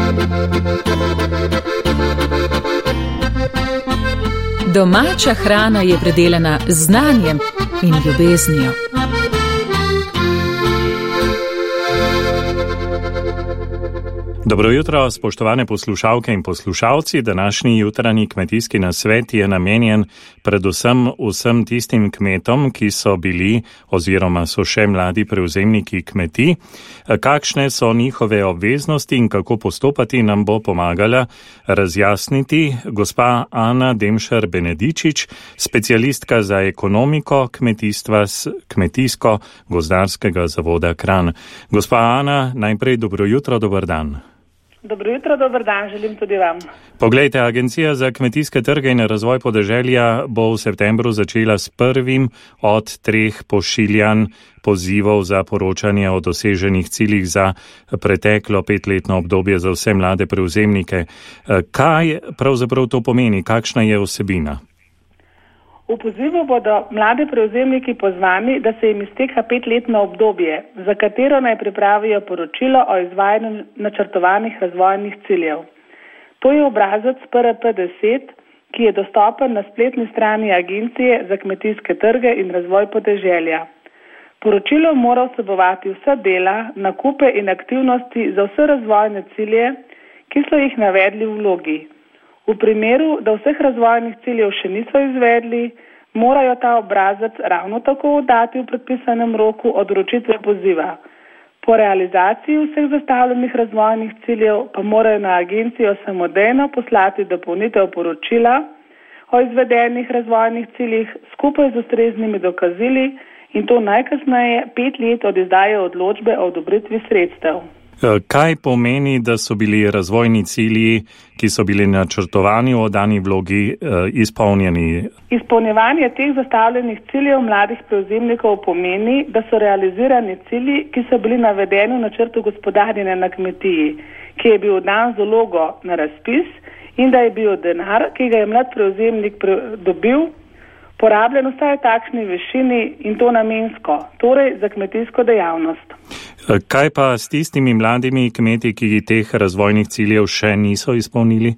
Domača hrana je predelana z znanjem in ljubeznijo. Dobro jutro, spoštovane poslušalke in poslušalci. Današnji jutranji kmetijski nasvet je namenjen predvsem vsem tistim kmetom, ki so bili oziroma so še mladi prevzemniki kmetij. Kakšne so njihove obveznosti in kako postopati, nam bo pomagala razjasniti gospa Ana Demšar Benedičič, specialistka za ekonomiko kmetijstva s Kmetijsko-gozdarskega zavoda Kranj. Gospa Ana, najprej dobro jutro, dober dan. Dobro jutro, dober dan, želim tudi vam. Poglejte, Agencija za kmetijske trge in razvoj podeželja bo v septembru začela s prvim od 3 pošiljanj pozivov za poročanje o doseženih ciljih za preteklo 5-letno obdobje za vse mlade prevzemnike. Kaj pravzaprav to pomeni? Kakšna je vsebina? V pozivu bodo mlade prevzemniki pozvani, da se jim izteka 5-letno obdobje, za katero naj pripravijo poročilo o izvajanju načrtovanih razvojnih ciljev. To je obrazec PRP10, ki je dostopen na spletni strani Agencije za kmetijske trge in razvoj podeželja. Poročilo mora vsebovati vsa dela, nakupe in aktivnosti za vse razvojne cilje, ki so jih navedli v vlogi. V primeru, da vseh razvojnih ciljev še niso izvedli, morajo ta obrazec ravno tako oddati v predpisanem roku od vročitve poziva. Po realizaciji vseh zastavljenih razvojnih ciljev pa morajo na agencijo samodejno poslati dopolnitev poročila o izvedenih razvojnih ciljih skupaj z ustreznimi dokazili in to najkasneje 5 let od izdaje odločbe o odobritvi sredstev. Kaj pomeni, da so bili razvojni cilji, ki so bili načrtovani v dani vlogi, izpolnjeni? Izpolnjevanje teh zastavljenih ciljev mladih prevzemnikov pomeni, da so realizirani cilji, ki so bili navedeni v načrtu gospodarjenja na kmetiji, ki je bil dan z vlogo na razpis in da je bil denar, ki ga je mlad prevzemnik dobil, porabljen vsaj v takšni višini in to namensko, torej za kmetijsko dejavnost. Kaj pa s tistimi mladimi kmeti, ki teh razvojnih ciljev še niso izpolnili?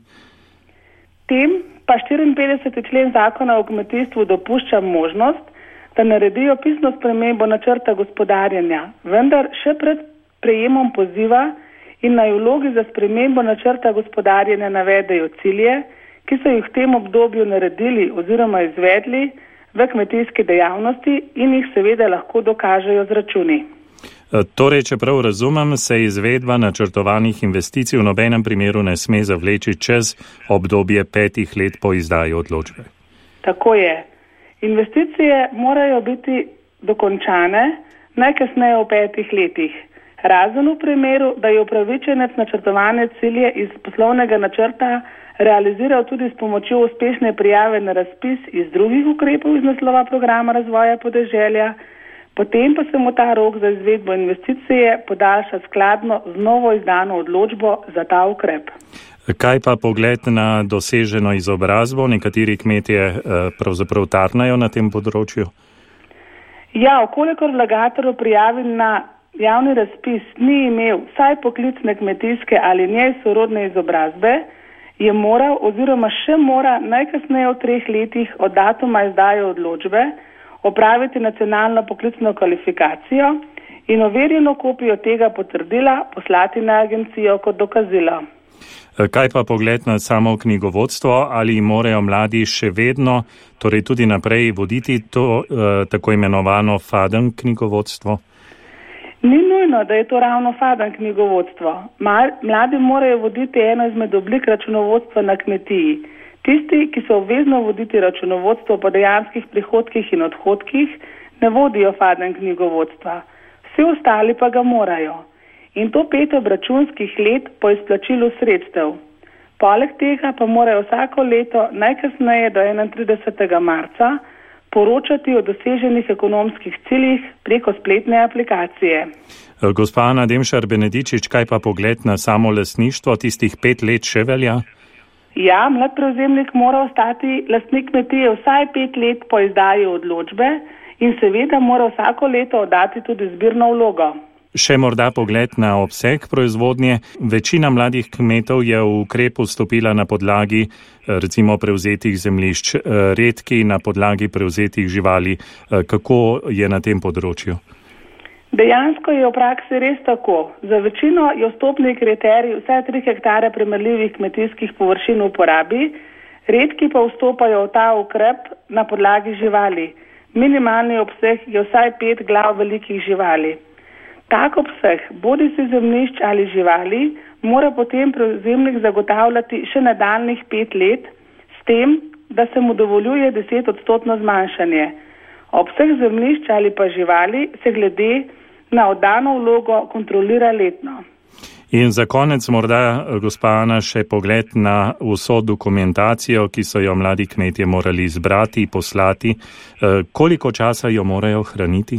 Tem pa 54. člen zakona o kmetijstvu dopušča možnost, da naredijo pisno spremembo načrta gospodarjenja, vendar še pred prejemom poziva in naj vlogi za spremembo načrta gospodarjenja navedejo cilje, ki so jih v tem obdobju naredili oziroma izvedli v kmetijski dejavnosti in jih seveda lahko dokažejo z računi. Torej, čeprav razumem, se izvedba načrtovanih investicij v nobenem primeru ne sme zavleči čez obdobje 5 let po izdaji odločbe. Tako je. Investicije morajo biti dokončane najkasneje v 5 letih. Razen v primeru, da je upravičenec načrtovane cilje iz poslovnega načrta realiziral tudi s pomočjo uspešne prijave na razpis iz drugih ukrepov iz naslova programa razvoja podeželja, potem pa se mu ta rok za izvedbo investicije podaljša skladno z novo izdano odločbo za ta ukrep. Kaj pa pogled na doseženo izobrazbo? Nekateri kmetje pravzaprav tarnajo na tem področju? Ja, okolikor vlagatelj prijavi na javni razpis ni imel vsaj poklicne kmetijske ali njej sorodne izobrazbe, je moral oziroma še mora najkasneje v 3 letih od datuma izdaje odločbe opraviti nacionalno poklicno kvalifikacijo in overjeno kopijo tega potrdila poslati na agencijo kot dokazilo. Kaj pa pogled na samo knjigovodstvo? Ali morajo mladi še vedno, torej tudi naprej, voditi to tako imenovano FADN knjigovodstvo? Ni nujno, da je to ravno FADN knjigovodstvo. Mladi morajo voditi eno izmed oblik računovodstva na kmetiji. Tisti, ki so obvezno voditi računovodstvo po dejanskih prihodkih in odhodkih, ne vodijo FADN knjigovodstva. Vsi ostali pa ga morajo. In to 5 obračunskih let po izplačilu sredstev. Poleg tega pa morajo vsako leto najkasneje do 31. marca poročati o doseženih ekonomskih ciljih preko spletne aplikacije. Gospa Ana Demšar Benedičič, kaj pa pogled na samo lastništvo, tistih 5 let še velja? Ja, mlad prevzemnik mora ostati lastnik kmetije vsaj 5 let po izdaji odločbe in seveda mora vsako leto oddati tudi zbirno vlogo. Še morda pogled na obseg proizvodnje. Večina mladih kmetov je v ukrep vstopila na podlagi recimo prevzetih zemljišč, redki na podlagi prevzetih živali. Kako je na tem področju? Dejansko je v praksi res tako. Za večino je vstopni kriterij vsaj 3 hektare primerljivih kmetijskih površin v uporabi, redki pa vstopajo v ta ukrep na podlagi živali. Minimalni obseg je vsaj 5 glav velikih živali. Tak obseg, bodi si zemljišč ali živali, mora potem prevzemnik zagotavljati še nadaljnjih 5 let, s tem, da se mu dovoljuje 10% zmanjšanje. Obseg zemljišč ali pa živali se glede na oddano vlogo kontrolira letno. In za konec morda, gospa Ana, še pogled na vso dokumentacijo, ki so jo mladi kmetje morali zbrati, poslati. Koliko časa jo morajo hraniti?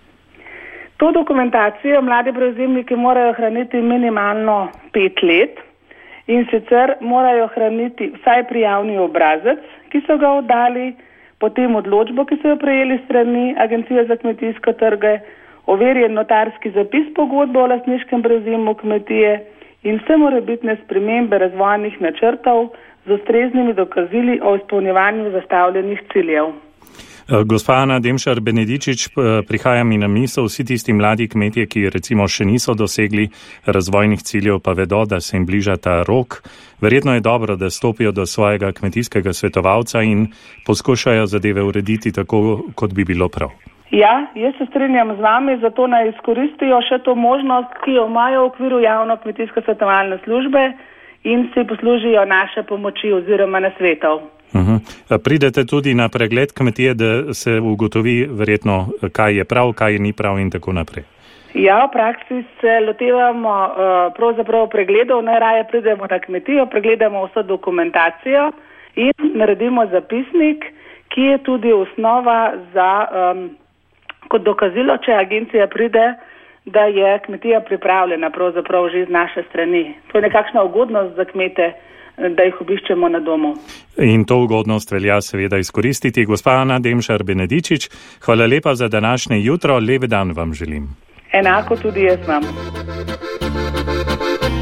To dokumentacijo mladi prevzemniki morajo hraniti minimalno 5 let in sicer morajo hraniti vsaj prijavni obrazec, ki so ga oddali, potem odločbo, ki so jo prejeli strani Agencije za kmetijske trge, overjen notarski zapis pogodbe o lastniškem prevzemu kmetije in vse morebitne spremembe razvojnih načrtov z ustreznimi dokazili o izpolnjevanju zastavljenih ciljev. Gospa Ana Demšar Benedičič, prihaja mi na misel, vsi tisti mladi kmetje, ki recimo še niso dosegli razvojnih ciljev, pa vedo, da se jim bliža ta rok. Verjetno je dobro, da stopijo do svojega kmetijskega svetovalca in poskušajo zadeve urediti tako, kot bi bilo prav. Ja, jaz se strinjam z vami, zato naj izkoristijo še to možnost, ki jo imajo v okviru javno kmetijske svetovalne službe in si poslužijo naše pomoči oziroma nasvetov. Pridete tudi na pregled kmetije, da se ugotovi verjetno, kaj je prav, kaj ni prav in tako naprej. Ja, v praksi se lotevamo pravzaprav pregledov, najraje pridemo na kmetijo, pregledamo vso dokumentacijo in naredimo zapisnik, ki je tudi osnova za kot dokazilo, če agencija pride, da je kmetija pripravljena pravzaprav že z naše strani. To je nekakšna ugodnost za kmete, da jih obiščemo na domu. In to ugodnost velja seveda izkoristiti. Gospa Ana Demšar Benedičič, hvala lepa za današnje jutro, lep dan vam želim. Enako tudi jaz vam.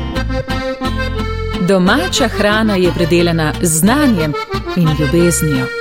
Domača hrana je predelana z znanjem in ljubeznijo.